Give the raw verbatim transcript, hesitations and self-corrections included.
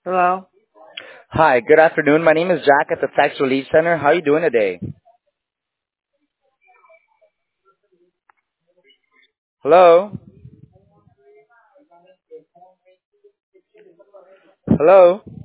Hello. Hi, good afternoon. My name is Jack at the Tax Relief Center. How are you doing today? Hello? Hello?